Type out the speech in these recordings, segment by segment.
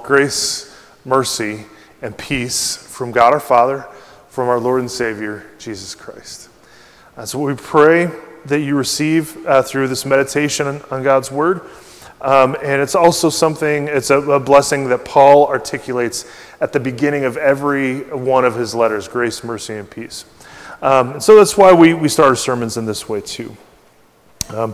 grace, mercy, and peace from God our Father, from our Lord and Savior, Jesus Christ. So we pray that you receive through this meditation on God's Word. And it's also it's a blessing that Paul articulates at the beginning of every one of his letters, grace, mercy, and peace. And so that's why we start our sermons in this way too. I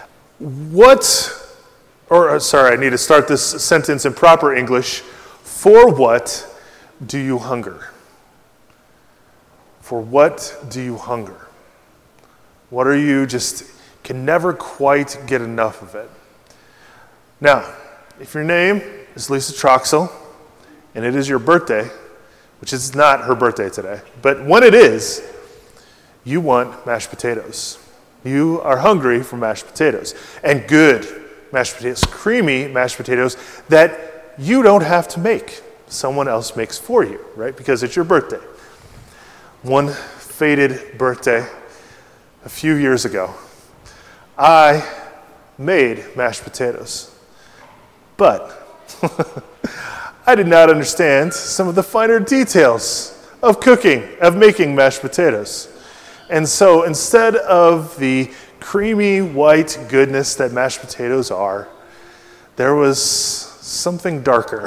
need to start this sentence in proper English. For what do you hunger? For what do you hunger? What are you can never quite get enough of it? Now, if your name is Lisa Troxel, and it is your birthday, which is not her birthday today, but when it is, you want mashed potatoes. You are hungry for mashed potatoes, and good mashed potatoes, creamy mashed potatoes that you don't have to make. Someone else makes for you, right? Because it's your birthday. One fated birthday a few years ago, I made mashed potatoes. But I did not understand some of the finer details of making mashed potatoes. And so instead of the creamy white goodness that mashed potatoes are, there was something darker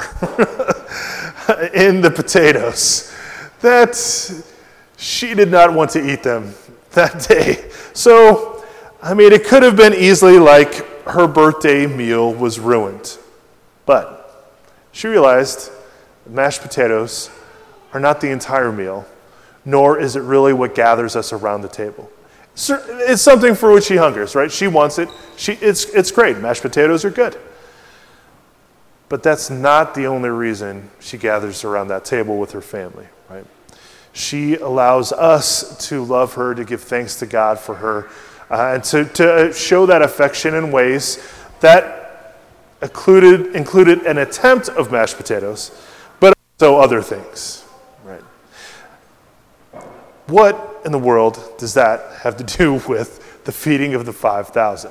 in the potatoes that she did not want to eat them that day. So, it could have been easily like her birthday meal was ruined. But she realized that mashed potatoes are not the entire meal, nor is it really what gathers us around the table. It's something for which she hungers, right? She wants it. It's great. Mashed potatoes are good. But that's not the only reason she gathers around that table with her family, right? She allows us to love her, to give thanks to God for her, and to show that affection in ways that included an attempt of mashed potatoes, but also other things, right? What in the world does that have to do with the feeding of the 5,000?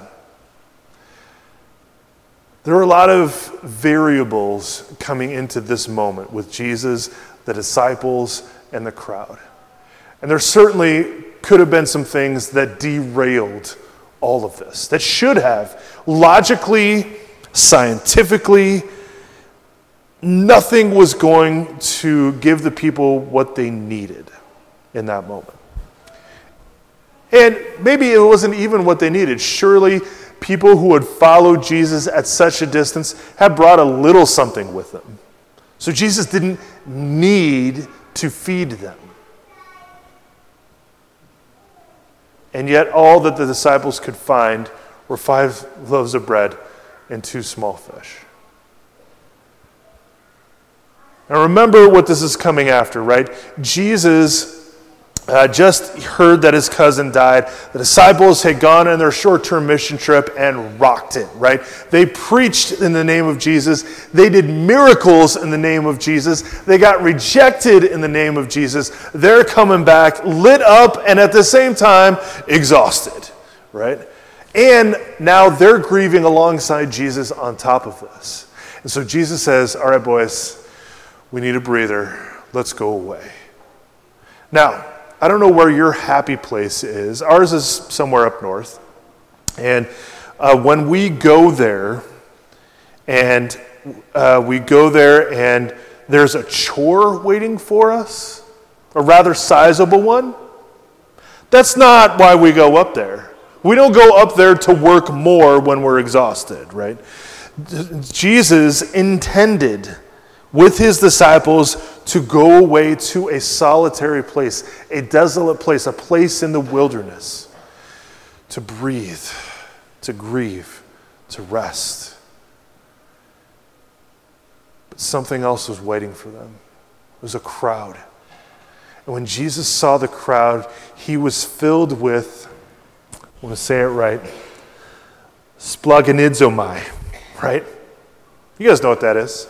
There are a lot of variables coming into this moment with Jesus, the disciples, and the crowd. And there certainly could have been some things that derailed all of this, that should have logically, scientifically, nothing was going to give the people what they needed in that moment. And maybe it wasn't even what they needed. Surely people who had followed Jesus at such a distance had brought a little something with them. So Jesus didn't need to feed them. And yet all that the disciples could find were 5 loaves of bread and 2 small fish. Now remember what this is coming after, right? Jesus just heard that his cousin died. The disciples had gone on their short-term mission trip and rocked it, right? They preached in the name of Jesus. They did miracles in the name of Jesus. They got rejected in the name of Jesus. They're coming back lit up and at the same time exhausted, right? And now they're grieving alongside Jesus on top of this. And so Jesus says, all right, boys, we need a breather. Let's go away. Now, I don't know where your happy place is. Ours is somewhere up north. And when we go there, and there's a chore waiting for us, a rather sizable one, that's not why we go up there. We don't go up there to work more when we're exhausted, right? Jesus intended with his disciples to go away to a solitary place, a desolate place, a place in the wilderness, to breathe, to grieve, to rest. But something else was waiting for them. It was a crowd. And when Jesus saw the crowd, he was filled with, I want to say it right, splaganizomai, right? You guys know what that is.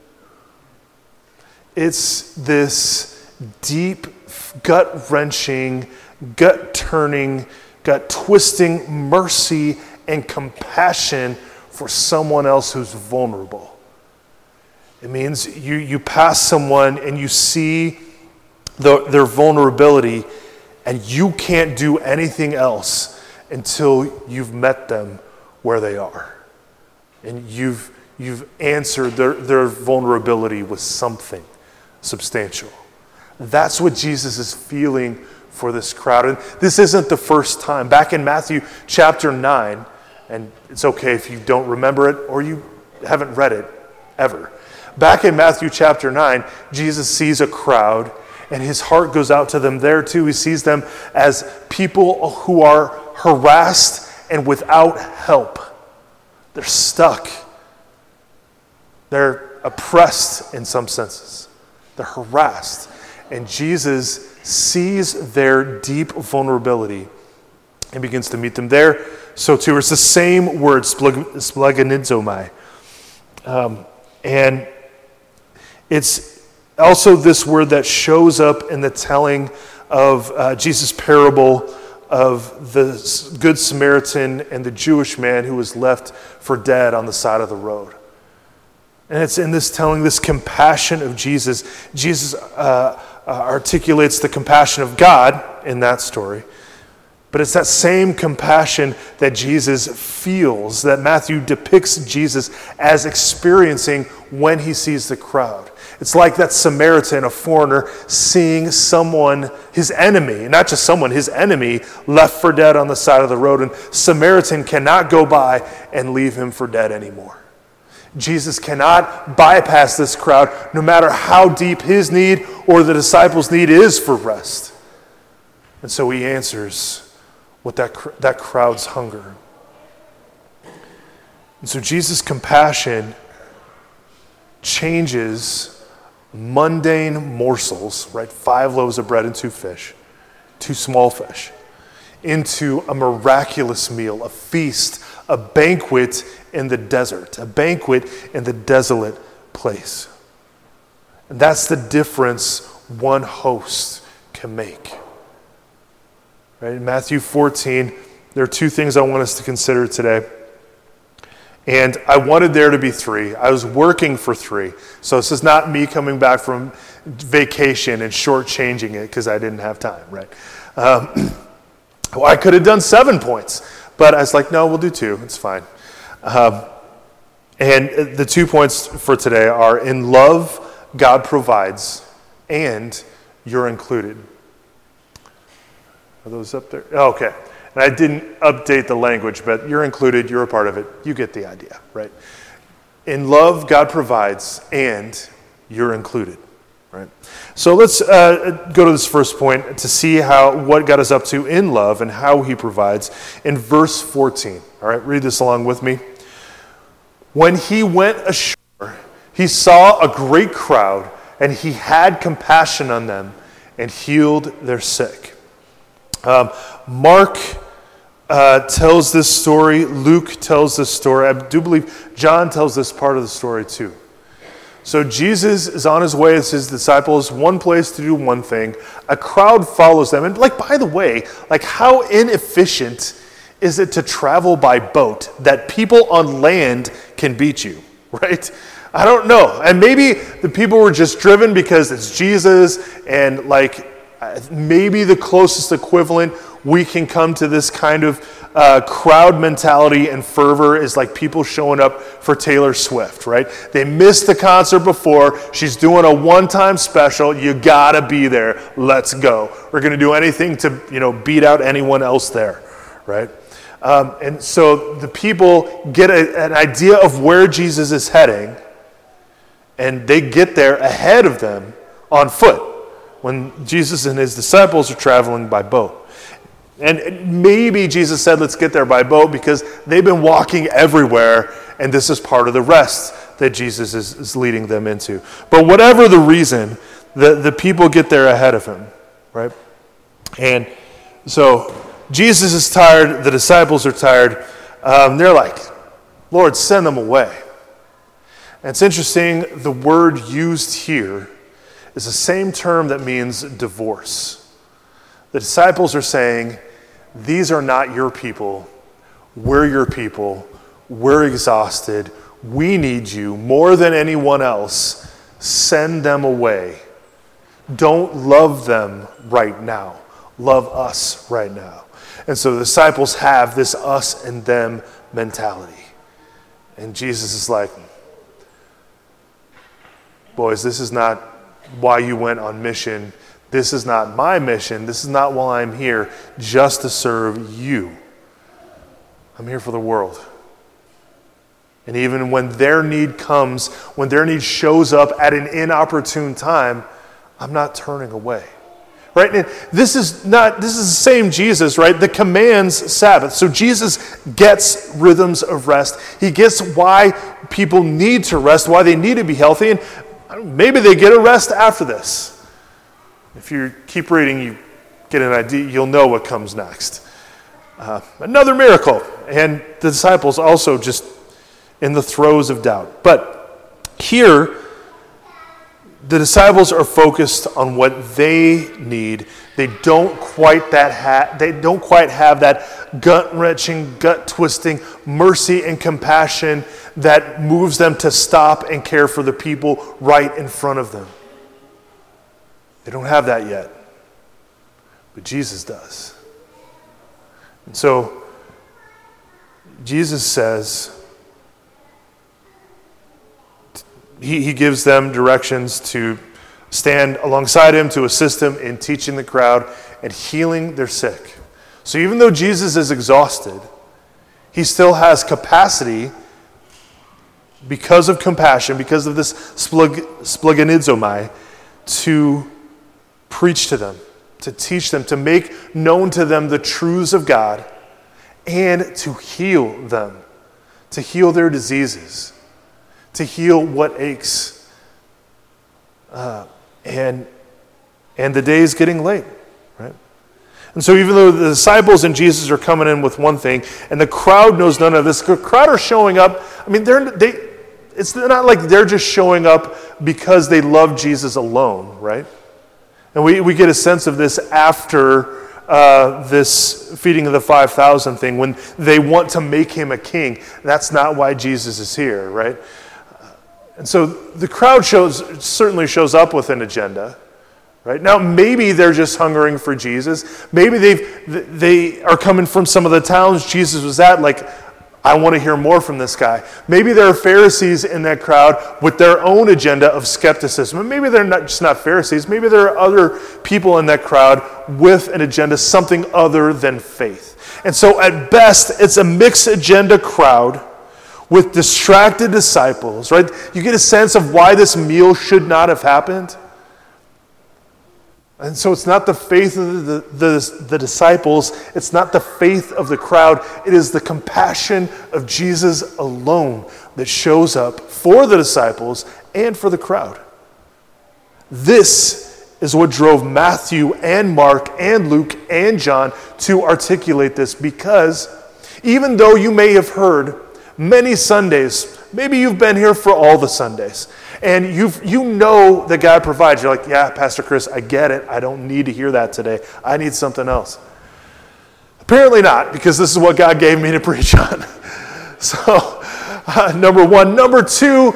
It's this deep, gut-wrenching, gut-turning, gut-twisting mercy and compassion for someone else who's vulnerable. It means you pass someone and you see their vulnerability, and you can't do anything else until you've met them where they are. And you've answered their vulnerability with something substantial. That's what Jesus is feeling for this crowd. And this isn't the first time. Back in Matthew chapter 9, and it's okay if you don't remember it or you haven't read it ever. Back in Matthew chapter 9, Jesus sees a crowd and his heart goes out to them there too. He sees them as people who are harassed and without help. They're stuck. They're oppressed in some senses. They're harassed. And Jesus sees their deep vulnerability and begins to meet them there. So too, it's the same word, splaganizomai. And it's also this word that shows up in the telling of Jesus' parable of the Good Samaritan and the Jewish man who was left for dead on the side of the road. And it's in this telling, this compassion of Jesus. Jesus articulates the compassion of God in that story. But it's that same compassion that Jesus feels, that Matthew depicts Jesus as experiencing when he sees the crowd. It's like that Samaritan, a foreigner, seeing someone, his enemy, not just someone, his enemy, left for dead on the side of the road. And Samaritan cannot go by and leave him for dead anymore. Jesus cannot bypass this crowd, no matter how deep his need or the disciples' need is for rest. And so he answers with that crowd's hunger. And so Jesus' compassion changes mundane morsels, right? 5 loaves of bread and 2 fish, 2 small fish, into a miraculous meal, a feast, a banquet in the desert, a banquet in the desolate place. And that's the difference one host can make. Right? In Matthew 14, there are 2 things I want us to consider today. And I wanted there to be 3. I was working for 3. So this is not me coming back from vacation and shortchanging it because I didn't have time, right? Well, I could have done 7 points, but I was like, no, we'll do 2. It's fine. And the 2 points for today are: in love, God provides, and you're included. Are those up there? Oh, okay. And I didn't update the language, but you're included, you're a part of it. You get the idea, right? In love, God provides, and you're included, right? So let's go to this first point to see what God is up to in love and how he provides. In verse 14, all right, read this along with me. When he went ashore, he saw a great crowd, and he had compassion on them and healed their sick. Mark tells this story. Luke tells this story. I do believe John tells this part of the story too. So Jesus is on his way as his disciples, one place to do one thing. A crowd follows them. And by the way, how inefficient is it to travel by boat that people on land can beat you, right? I don't know. And maybe the people were just driven because it's Jesus, and maybe the closest equivalent we can come to this kind of crowd mentality and fervor is like people showing up for Taylor Swift, right? They missed the concert before. She's doing a one-time special. You gotta be there. Let's go. We're gonna do anything to beat out anyone else there, right? And so the people get an idea of where Jesus is heading, and they get there ahead of them on foot when Jesus and his disciples are traveling by boat. And maybe Jesus said, let's get there by boat because they've been walking everywhere, and this is part of the rest that Jesus is leading them into. But whatever the reason, the people get there ahead of him, right? And so Jesus is tired, the disciples are tired. They're like, Lord, send them away. And it's interesting, the word used here is the same term that means divorce. The disciples are saying, these are not your people. We're your people. We're exhausted. we need you more than anyone else. Send them away. Don't love them right now. Love us right now. And so the disciples have this us and them mentality. And Jesus is like, boys, this is not why you went on mission. This is not my mission. This is not why I'm here, just to serve you. I'm here for the world. And even when their need comes, when their need shows up at an inopportune time, I'm not turning away. Right? And this is the same Jesus, right? That commands Sabbath. So Jesus gets rhythms of rest. He gets why people need to rest, why they need to be healthy, and maybe they get a rest after this. If you keep reading, you get an idea, you'll know what comes next. Another miracle, and the disciples also just in the throes of doubt. But here, the disciples are focused on what they need. They don't quite have that gut-wrenching, gut-twisting mercy and compassion that moves them to stop and care for the people right in front of them. They don't have that yet. But Jesus does. And so, Jesus says, He gives them directions to stand alongside him, to assist him in teaching the crowd and healing their sick. So even though Jesus is exhausted, he still has capacity because of compassion, because of this splaganizomai, to preach to them, to teach them, to make known to them the truths of God, and to heal them, to heal their diseases, to heal what aches. And the day is getting late, right? And so even though the disciples and Jesus are coming in with one thing, and the crowd knows none of this, the crowd are showing up. I mean, it's not like they're just showing up because they love Jesus alone, right? And we get a sense of this after this feeding of the 5,000 thing, when they want to make him a king. That's not why Jesus is here, right? And so the crowd certainly shows up with an agenda, right? Now, maybe they're just hungering for Jesus. Maybe they are coming from some of the towns Jesus was at, like, I want to hear more from this guy. Maybe there are Pharisees in that crowd with their own agenda of skepticism. And maybe they're not Pharisees. Maybe there are other people in that crowd with an agenda, something other than faith. And so at best, it's a mixed agenda crowd with distracted disciples, right? You get a sense of why this meal should not have happened. And so it's not the faith of the disciples, it's not the faith of the crowd, it is the compassion of Jesus alone that shows up for the disciples and for the crowd. This is what drove Matthew and Mark and Luke and John to articulate this, because even though you may have heard many Sundays, maybe you've been here for all the Sundays, and you know that God provides. You're like, yeah, Pastor Chris, I get it. I don't need to hear that today. I need something else. Apparently not, because this is what God gave me to preach on. So, number one. Number two,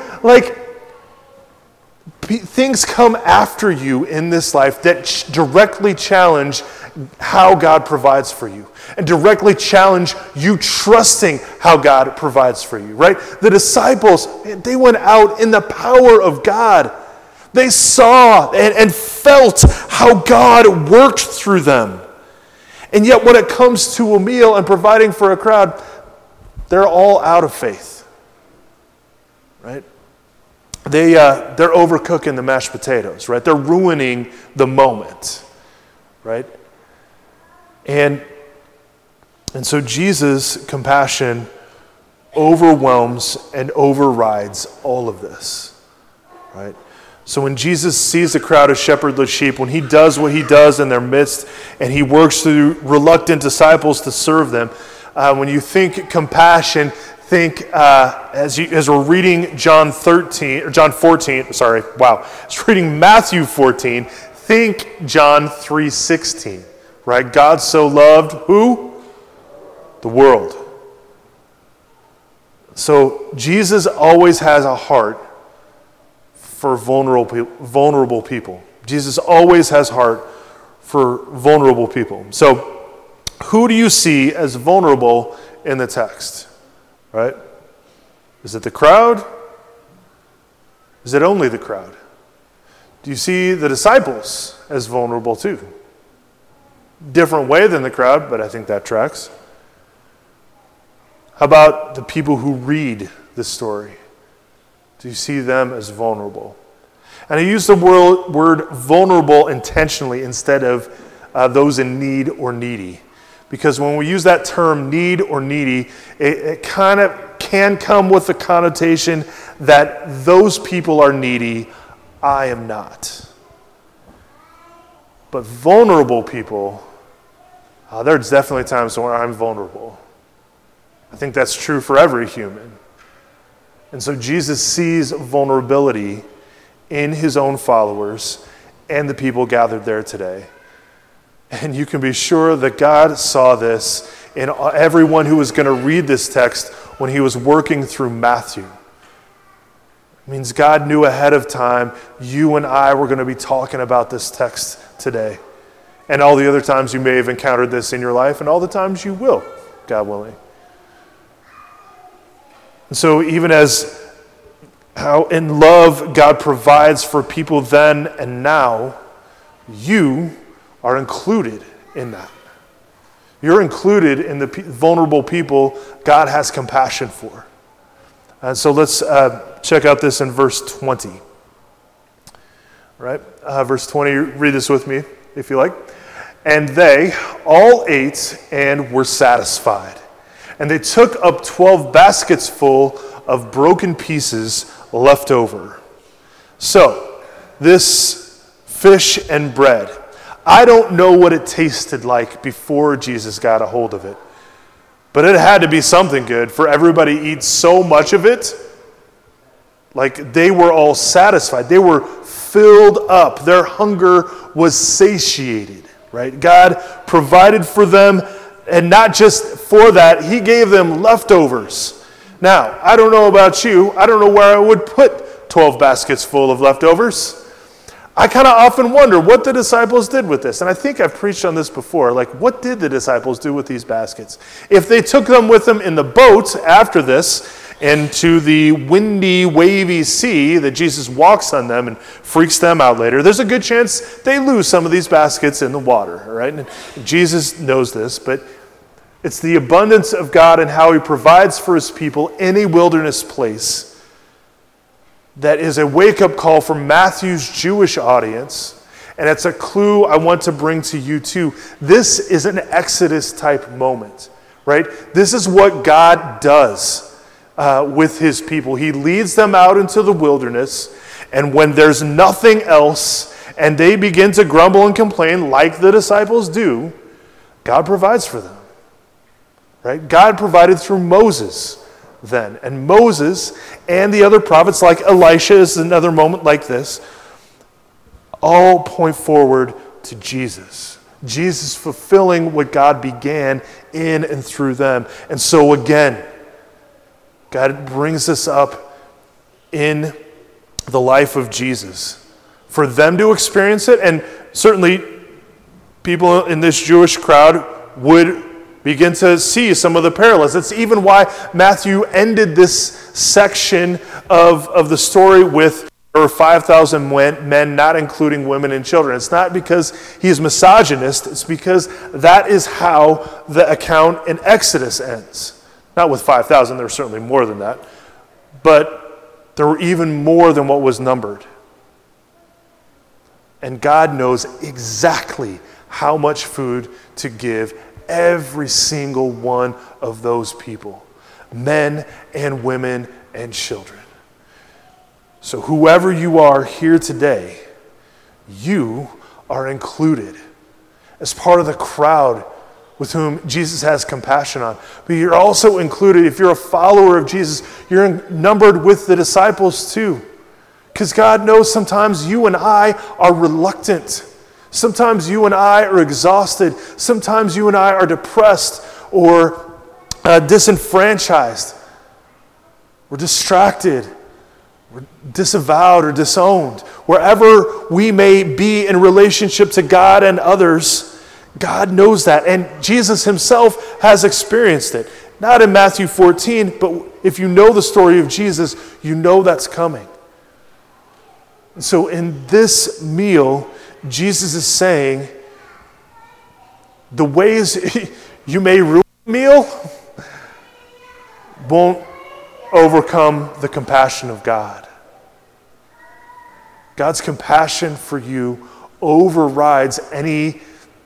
things come after you in this life that directly challenge how God provides for you, and directly challenge you trusting how God provides for you, right? The disciples, they went out in the power of God. They saw and felt how God worked through them. And yet when it comes to a meal and providing for a crowd, they're all out of faith, right? They're overcooking the mashed potatoes, right? They're ruining the moment, right? And so Jesus' compassion overwhelms and overrides all of this, right? So when Jesus sees the crowd of shepherdless sheep, when he does what he does in their midst, and he works through reluctant disciples to serve them, when you think compassion, think as we're reading John 14. It's reading Matthew 14. Think John 3:16. Right? God so loved who? The world. So Jesus always has a heart for vulnerable people. Jesus always has heart for vulnerable people. So who do you see as vulnerable in the text? Right? Is it the crowd? Is it only the crowd? Do you see the disciples as vulnerable too? Different way than the crowd, but I think that tracks. How about the people who read this story? Do you see them as vulnerable? And I use the word vulnerable intentionally instead of those in need or needy. Because when we use that term, need or needy, it kind of can come with the connotation that those people are needy, I am not. But vulnerable people, there's definitely times when I'm vulnerable. I think that's true for every human. And so Jesus sees vulnerability in his own followers and the people gathered there today. And you can be sure that God saw this in everyone who was going to read this text when he was working through Matthew. It means God knew ahead of time you and I were going to be talking about this text today. And all the other times you may have encountered this in your life, and all the times you will, God willing. And so even as how in love God provides for people then and now, you are included in that. You're included in the vulnerable people God has compassion for. And so let's check out this in verse 20. All right, verse 20, read this with me if you like. And they all ate and were satisfied. And they took up 12 baskets full of broken pieces left over. So, this fish and bread, I don't know what it tasted like before Jesus got a hold of it. But it had to be something good for everybody to eat so much of it. Like they were all satisfied. They were filled up. Their hunger was satiated, right? God provided for them, and not just for that, he gave them leftovers. Now, I don't know about you. I don't know where I would put 12 baskets full of leftovers. I kind of often wonder what the disciples did with this. And I think I've preached on this before. Like, what did the disciples do with these baskets? If they took them with them in the boat after this into the windy, wavy sea that Jesus walks on them and freaks them out later, there's a good chance they lose some of these baskets in the water, right? And Jesus knows this, but it's the abundance of God and how he provides for his people in a wilderness place that is a wake-up call for Matthew's Jewish audience, and it's a clue I want to bring to you too. This is an Exodus-type moment, right? This is what God does with his people. He leads them out into the wilderness, and when there's nothing else, and they begin to grumble and complain like the disciples do, God provides for them, right? God provided through Moses then. And Moses and the other prophets like Elisha is another moment like this, all point forward to Jesus. Jesus fulfilling what God began in and through them. And so again, God brings us up in the life of Jesus for them to experience it. And certainly people in this Jewish crowd would begin to see some of the parallels. That's even why Matthew ended this section of the story with 5,000 men, not including women and children. It's not because he is misogynist. It's because that is how the account in Exodus ends. Not with 5,000. There were certainly more than that. But there were even more than what was numbered. And God knows exactly how much food to give every single one of those people, men and women and children. So whoever you are here today, you are included as part of the crowd with whom Jesus has compassion on. But you're also included, if you're a follower of Jesus, you're numbered with the disciples too. Because God knows sometimes you and I are reluctant. Sometimes you and I are exhausted. Sometimes you and I are depressed or disenfranchised. we're distracted, we're disavowed or disowned. Wherever we may be in relationship to God and others, God knows that. And Jesus himself has experienced it. Not in Matthew 14, but if you know the story of Jesus, you know that's coming. And so in this meal, Jesus is saying, the ways you may ruin the meal won't overcome the compassion of God. God's compassion for you overrides any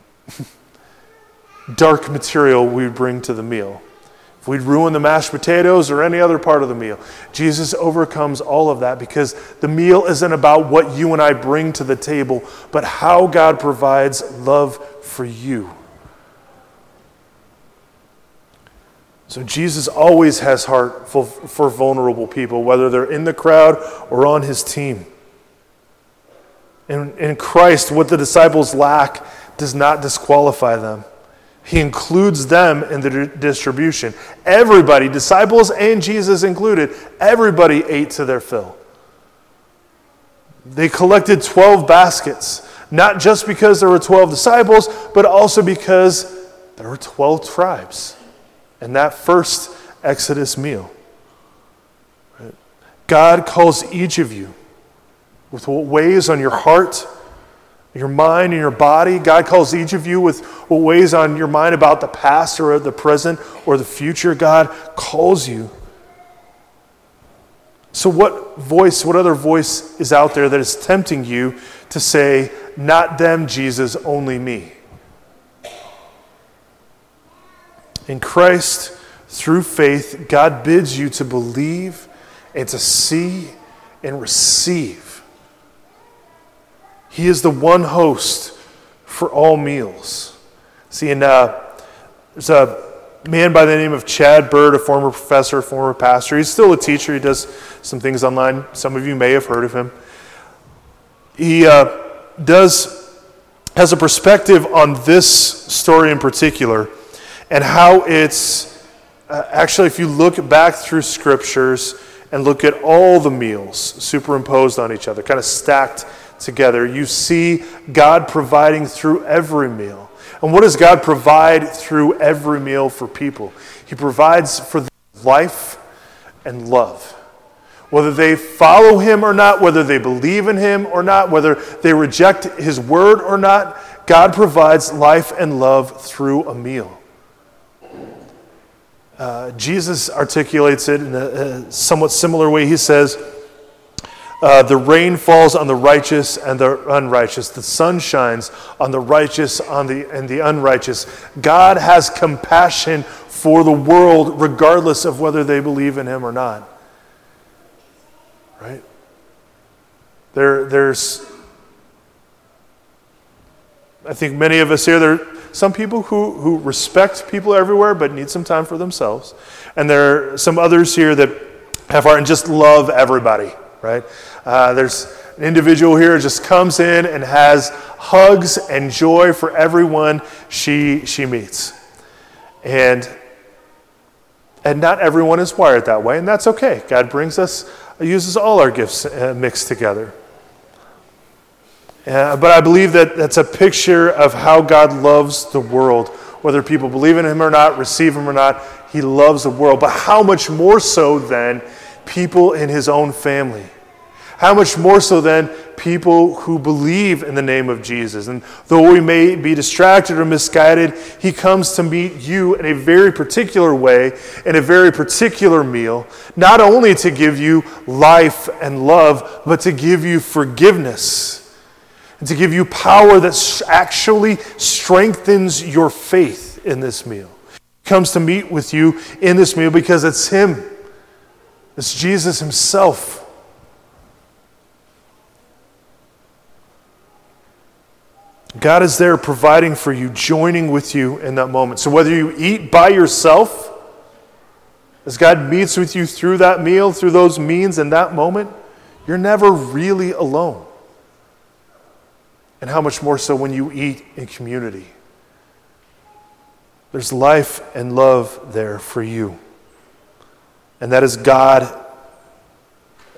dark material we bring to the meal. If we'd ruin the mashed potatoes or any other part of the meal, Jesus overcomes all of that because the meal isn't about what you and I bring to the table, but how God provides love for you. So Jesus always has heart for vulnerable people, whether they're in the crowd or on his team. In Christ, what the disciples lack does not disqualify them. He includes them in the distribution. Everybody, disciples and Jesus included, everybody ate to their fill. They collected 12 baskets, not just because there were 12 disciples, but also because there were 12 tribes in that first Exodus meal. God calls each of you with what weighs on your heart, your mind, and your body. God calls each of you with what weighs on your mind about the past or the present or the future. God calls you. So what other voice is out there that is tempting you to say, not them, Jesus, only me? In Christ, through faith, God bids you to believe and to see and receive. He is the one host for all meals. See, there's a man by the name of Chad Bird, a former professor, former pastor. He's still a teacher. He does some things online. Some of you may have heard of him. He has a perspective on this story in particular and how it's actually, if you look back through scriptures and look at all the meals superimposed on each other, kind of stacked together, you see God providing through every meal. And what does God provide through every meal for people? He provides for them life and love. Whether they follow him or not, whether they believe in him or not, whether they reject his word or not, God provides life and love through a meal. Jesus articulates it in a somewhat similar way. He says, the rain falls on the righteous and the unrighteous. The sun shines on the righteous and the unrighteous. God has compassion for the world regardless of whether they believe in him or not. Right? There's, I think many of us here, there are some people who respect people everywhere but need some time for themselves. And there are some others here that have heart and just love everybody. Right? There's an individual here who just comes in and has hugs and joy for everyone she meets. And not everyone is wired that way, and that's okay. God uses all our gifts mixed together. But I believe that that's a picture of how God loves the world. Whether people believe in him or not, receive him or not, he loves the world. But how much more so than people in his own family? How much more so than people who believe in the name of Jesus? And though we may be distracted or misguided, he comes to meet you in a very particular way, in a very particular meal, not only to give you life and love, but to give you forgiveness and to give you power that actually strengthens your faith in this meal. He comes to meet with you in this meal because it's him. It's Jesus himself. God is there providing for you, joining with you in that moment. So whether you eat by yourself, as God meets with you through that meal, through those means in that moment, you're never really alone. And how much more so when you eat in community. There's life and love there for you. And that is God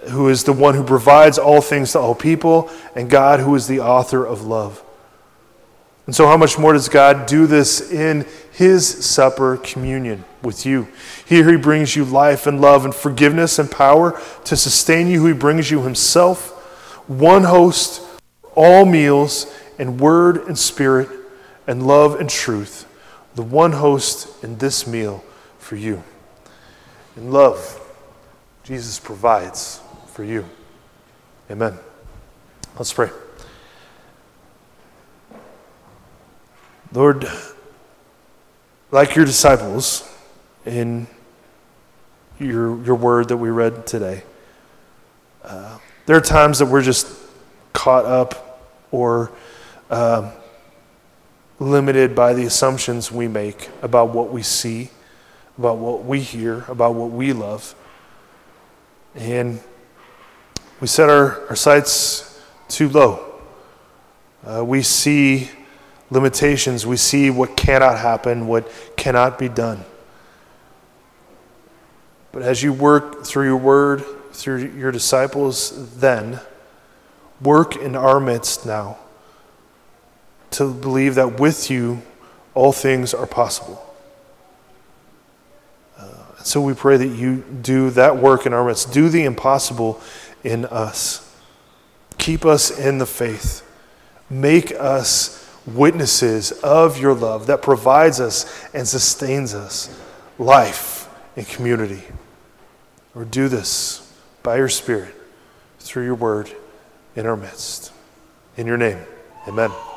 who is the one who provides all things to all people, and God, who is the author of love. And so how much more does God do this in his supper communion with you? Here he brings you life and love and forgiveness and power to sustain you, who he brings you himself, one host, all meals, and word and spirit, and love and truth, the one host in this meal for you. In love, Jesus provides for you. Amen. Let's pray. Lord, like your disciples in your word that we read today, there are times that we're just caught up or limited by the assumptions we make about what we see, about what we hear, about what we love. And we set our sights too low. We see limitations. We see what cannot happen, what cannot be done. But as you work through your word, through your disciples then, work in our midst now to believe that with you all things are possible. So we pray that you do that work in our midst. Do the impossible in us. Keep us in the faith. Make us witnesses of your love that provides us and sustains us life and community. Or do this by your Spirit through your word in our midst. In your name, amen.